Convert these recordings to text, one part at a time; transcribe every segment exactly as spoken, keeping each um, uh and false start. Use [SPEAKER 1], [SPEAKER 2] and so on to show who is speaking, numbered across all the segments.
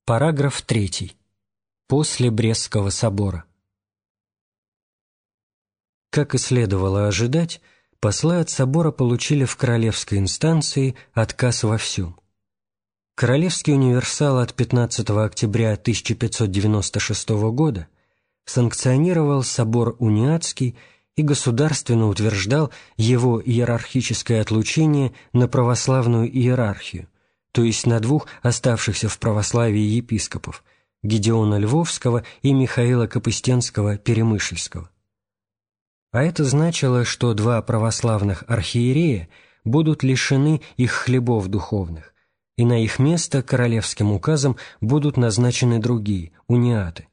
[SPEAKER 1] Параграф третий. После Брестского собора. Как и следовало ожидать, послы от собора получили в королевской инстанции отказ во всем. Королевский универсал от пятнадцатого октября тысяча пятьсот девяносто шестого года санкционировал собор униатский и государственно утверждал его иерархическое отлучение на православную иерархию, то есть на двух оставшихся в православии епископов – Гедеона Львовского и Михаила Капыстенского-Перемышльского. А это значило, что два православных архиерея будут лишены их хлебов духовных, и на их место королевским указом будут назначены другие – униаты.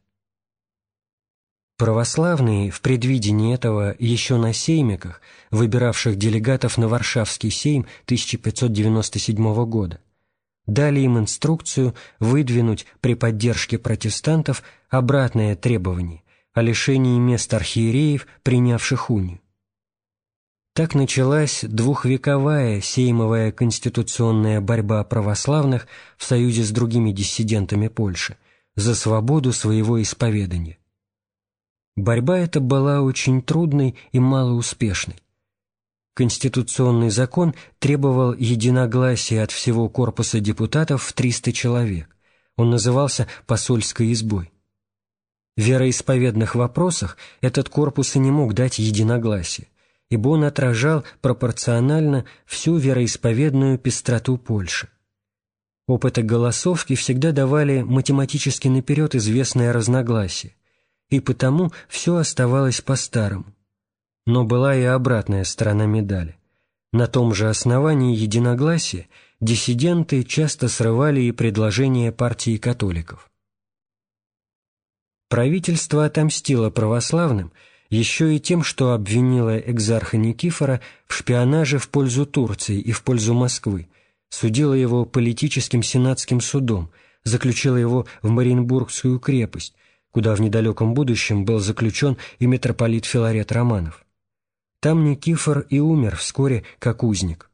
[SPEAKER 1] Православные, в предвидении этого еще на сеймиках, выбиравших делегатов на Варшавский сейм тысяча пятьсот девяносто седьмого года, дали им инструкцию выдвинуть при поддержке протестантов обратное требование о лишении мест архиереев, принявших унию. Так началась двухвековая сеймовая конституционная борьба православных в союзе с другими диссидентами Польши за свободу своего исповедания. Борьба эта была очень трудной и малоуспешной. Конституционный закон требовал единогласия от всего корпуса депутатов в триста человек. Он назывался «посольской избой». В вероисповедных вопросах этот корпус и не мог дать единогласия, ибо он отражал пропорционально всю вероисповедную пестроту Польши. Опыты голосовки всегда давали математически наперед известное разногласие, и потому все оставалось по-старому. Но была и обратная сторона медали. На том же основании единогласия диссиденты часто срывали и предложения партии католиков. Правительство отомстило православным еще и тем, что обвинило экзарха Никифора в шпионаже в пользу Турции и в пользу Москвы, судило его политическим сенатским судом, заключило его в Мариенбургскую крепость, куда в недалеком будущем был заключен и митрополит Филарет Романов. Там Никифор и умер вскоре как узник.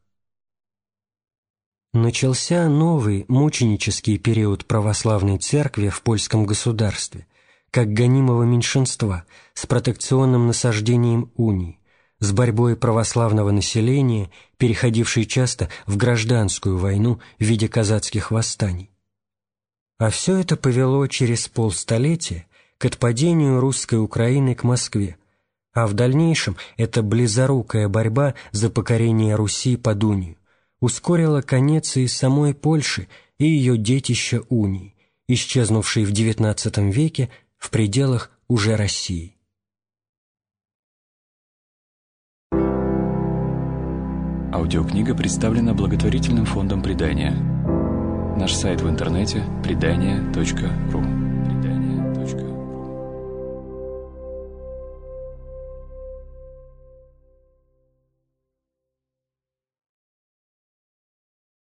[SPEAKER 1] Начался новый мученический период православной церкви в польском государстве, как гонимого меньшинства, с протекционным насаждением унии, с борьбой православного населения, переходившей часто в гражданскую войну в виде казацких восстаний. А все это повело через полстолетия к отпадению русской Украины к Москве, а в дальнейшем эта близорукая борьба за покорение Руси под унию ускорила конец и самой Польши и ее детища унии, исчезнувшей в девятнадцатом веке в пределах уже России.
[SPEAKER 2] Аудиокнига представлена благотворительным фондом «Предания». Наш сайт в интернете – предания точка ру.